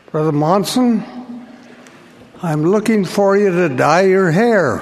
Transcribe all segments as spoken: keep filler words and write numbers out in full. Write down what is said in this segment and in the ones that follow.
Brother Monson, I'm looking for you to dye your hair.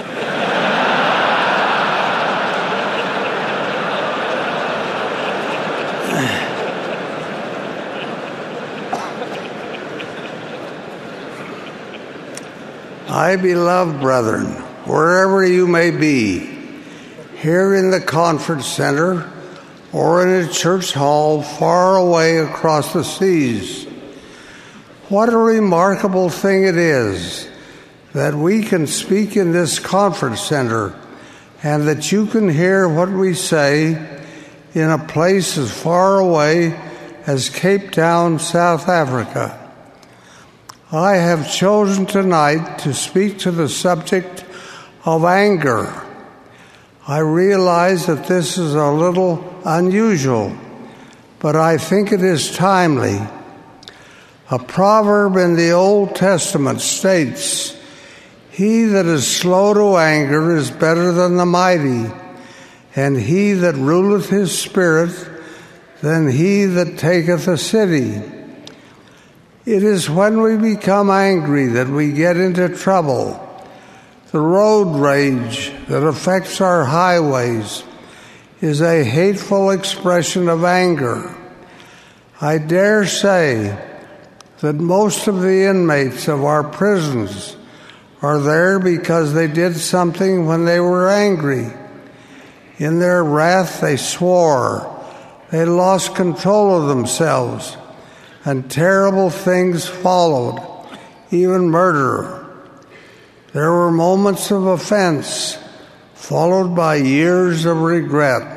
My beloved brethren, wherever you may be, here in the conference center or in a church hall far away across the seas, what a remarkable thing it is that we can speak in this conference center and that you can hear what we say in a place as far away as Cape Town, South Africa. I have chosen tonight to speak to the subject of anger. I realize that this is a little unusual, but I think it is timely. A proverb in the Old Testament states, "He that is slow to anger is better than the mighty, and he that ruleth his spirit than he that taketh a city." It is when we become angry that we get into trouble. The road rage that affects our highways is a hateful expression of anger. I dare say that most of the inmates of our prisons are there because they did something when they were angry. In their wrath they swore, they lost control of themselves, and terrible things followed, even murder. There were moments of offense, followed by years of regret.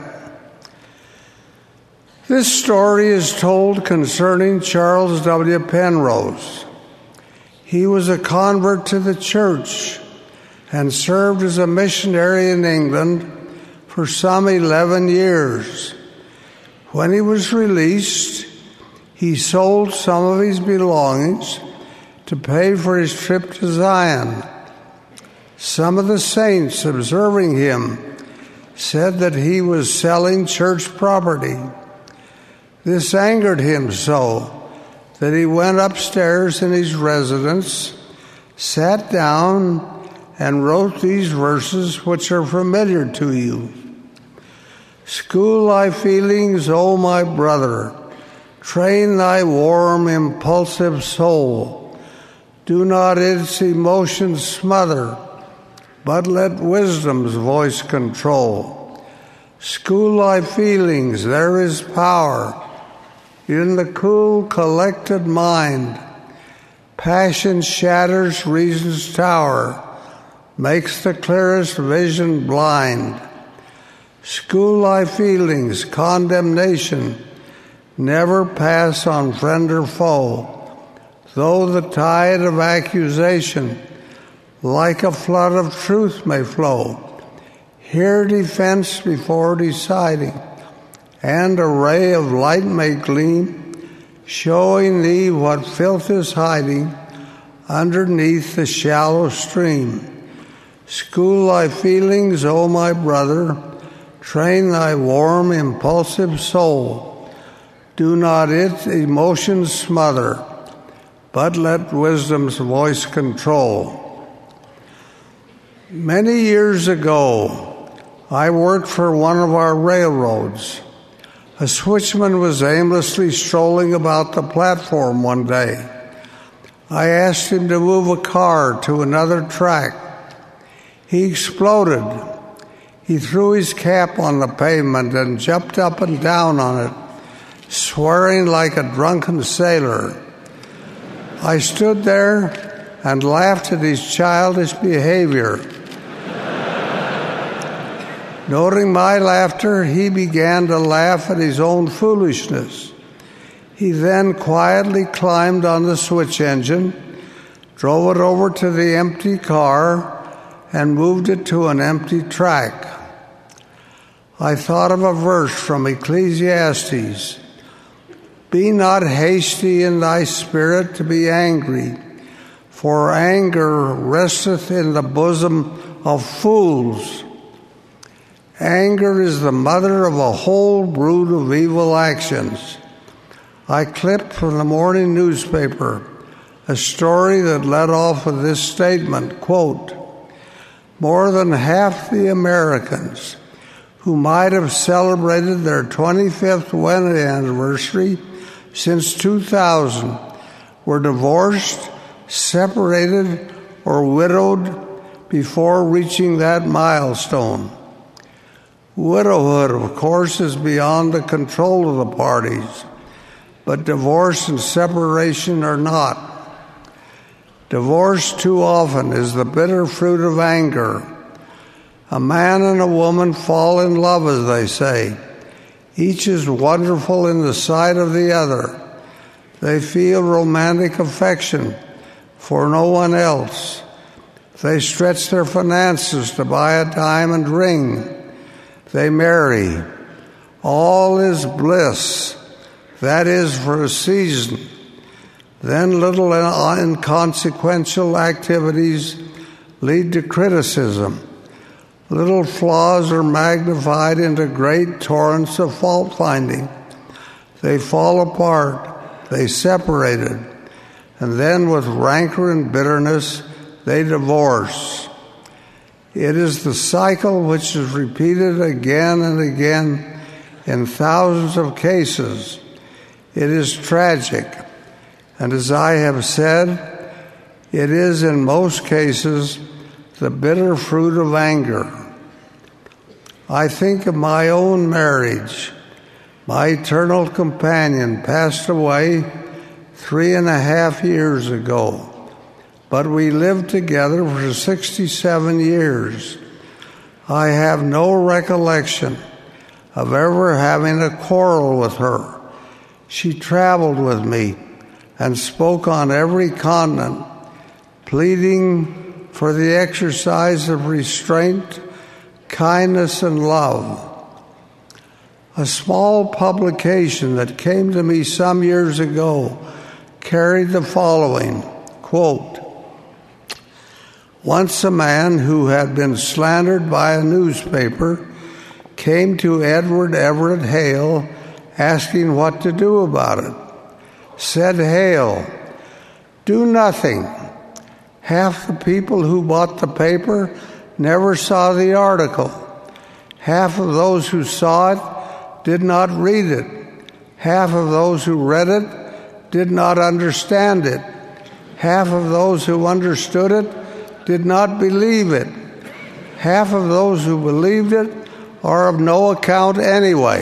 This story is told concerning Charles W. Penrose. He was a convert to the church and served as a missionary in England for some eleven years. When he was released, he sold some of his belongings to pay for his trip to Zion. Some of the saints observing him said that he was selling church property. This angered him so that he went upstairs in his residence, sat down, and wrote these verses which are familiar to you. "School thy feelings, O my brother, train thy warm, impulsive soul. Do not its emotions smother, but let wisdom's voice control. School thy feelings, there is power in the cool, collected mind. Passion shatters reason's tower, makes the clearest vision blind. School thy feelings, condemnation, never pass on friend or foe, though the tide of accusation like a flood of truth may flow. Hear defense before deciding, and a ray of light may gleam, showing thee what filth is hiding underneath the shallow stream. School thy feelings, O my brother, train thy warm, impulsive soul. Do not its emotions smother, but let wisdom's voice control." Many years ago, I worked for one of our railroads. A switchman was aimlessly strolling about the platform one day. I asked him to move a car to another track. He exploded. He threw his cap on the pavement and jumped up and down on it, swearing like a drunken sailor. I stood there and laughed at his childish behavior. Noting my laughter, he began to laugh at his own foolishness. He then quietly climbed on the switch engine, drove it over to the empty car, and moved it to an empty track. I thought of a verse from Ecclesiastes. "Be not hasty in thy spirit to be angry, for anger resteth in the bosom of fools." Anger is the mother of a whole brood of evil actions. I clipped from the morning newspaper a story that led off with this statement, quote, "More than half the Americans who might have celebrated their twenty-fifth wedding anniversary since two thousand were divorced, separated, or widowed before reaching that milestone. Widowhood, of course, is beyond the control of the parties, but divorce and separation are not. Divorce too often is the bitter fruit of anger. A man and a woman fall in love, as they say. Each is wonderful in the sight of the other. They feel romantic affection for no one else. They stretch their finances to buy a diamond ring. They marry. All is bliss. That is for a season. Then little inconsequential activities lead to criticism. Little flaws are magnified into great torrents of fault-finding. They fall apart. They separated. And then with rancor and bitterness, they divorce. It is the cycle which is repeated again and again in thousands of cases. It is tragic. And as I have said, it is in most cases the bitter fruit of anger. I think of my own marriage. My eternal companion passed away three and a half years ago, but we lived together for sixty-seven years. I have no recollection of ever having a quarrel with her. She traveled with me and spoke on every continent, pleading for the exercise of restraint, kindness, and love. A small publication that came to me some years ago carried the following, quote, "Once a man who had been slandered by a newspaper came to Edward Everett Hale asking what to do about it. Said Hale, 'Do nothing. Half the people who bought the paper never saw the article. Half of those who saw it did not read it. Half of those who read it did not understand it. Half of those who understood it did not believe it. Half of those who believed it are of no account anyway.'"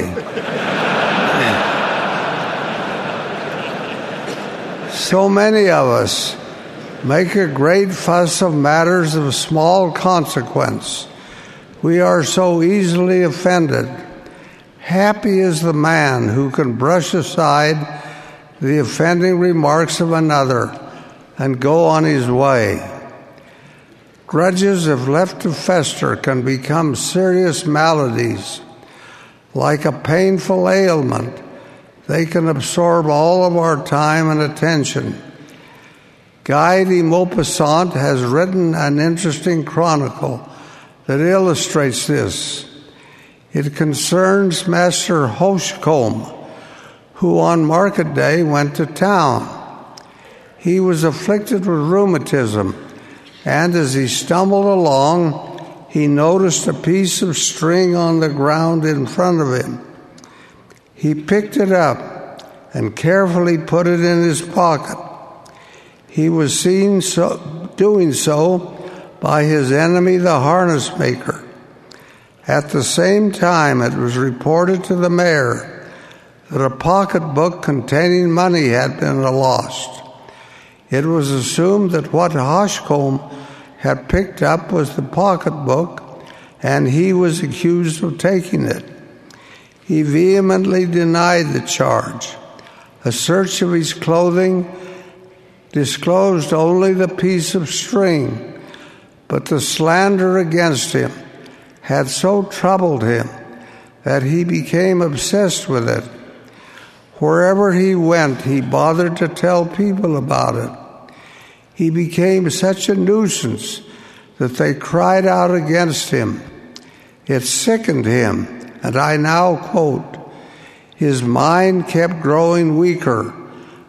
So many of us make a great fuss of matters of small consequence. We are so easily offended. Happy is the man who can brush aside the offending remarks of another and go on his way. Grudges, if left to fester, can become serious maladies. Like a painful ailment, they can absorb all of our time and attention. Guy de Maupassant has written an interesting chronicle that illustrates this. It concerns Master Hoshcombe, who on market day went to town. He was afflicted with rheumatism, and as he stumbled along, he noticed a piece of string on the ground in front of him. He picked it up and carefully put it in his pocket. He was seen so, doing so by his enemy, the harness maker. At the same time, it was reported to the mayor that a pocketbook containing money had been lost. It was assumed that what Hoshcombe had picked up was the pocketbook, and he was accused of taking it. He vehemently denied the charge. A search of his clothing disclosed only the piece of string, but the slander against him had so troubled him that he became obsessed with it. Wherever he went, he bothered to tell people about it. He became such a nuisance that they cried out against him. It sickened him, and I now quote, "His mind kept growing weaker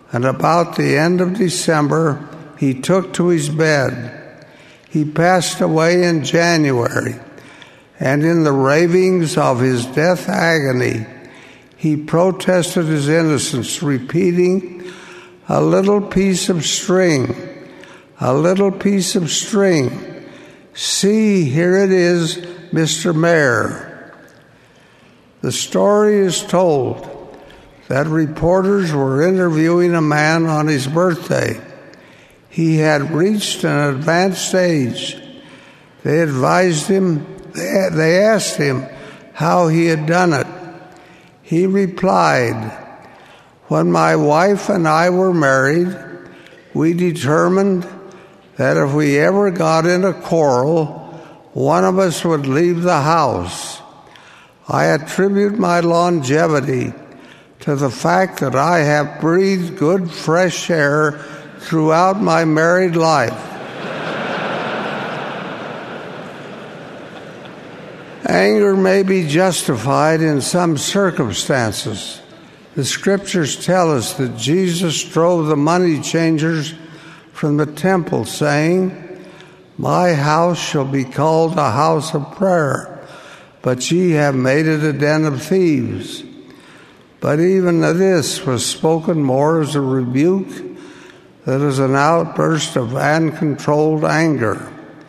and about the end of December, he took to his bed. He passed away in January, and in the ravings of his death agony, he protested his innocence, repeating, "A little piece of string, a little piece of string. See, here it is, Mister Mayor." The story is told that reporters were interviewing a man on his birthday. He had reached an advanced age. They advised him, they asked him how he had done it. He replied, "When my wife and I were married, we determined that if we ever got in a quarrel, one of us would leave the house. I attribute my longevity to the fact that I have breathed good fresh air throughout my married life." Anger may be justified in some circumstances. The scriptures tell us that Jesus drove the money changers from the temple, saying, "My house shall be called a house of prayer, but ye have made it a den of thieves." But even this was spoken more as a rebuke than as an outburst of uncontrolled anger.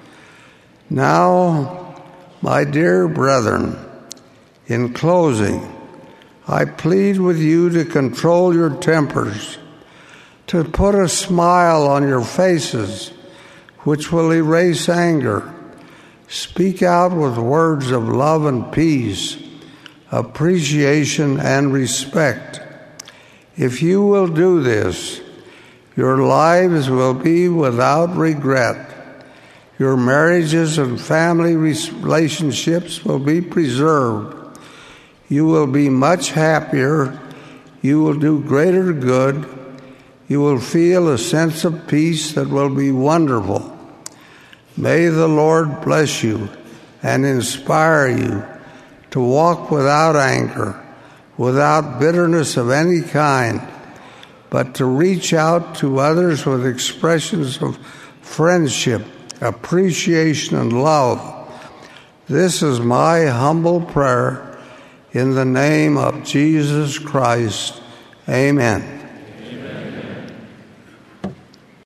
Now, my dear brethren, in closing, I plead with you to control your tempers, to put a smile on your faces, which will erase anger. Speak out with words of love and peace, appreciation and respect. If you will do this, your lives will be without regret. Your marriages and family relationships will be preserved. You will be much happier. You will do greater good. You will feel a sense of peace that will be wonderful. May the Lord bless you and inspire you to walk without anger, without bitterness of any kind, but to reach out to others with expressions of friendship, appreciation, and love. This is my humble prayer in the name of Jesus Christ. Amen.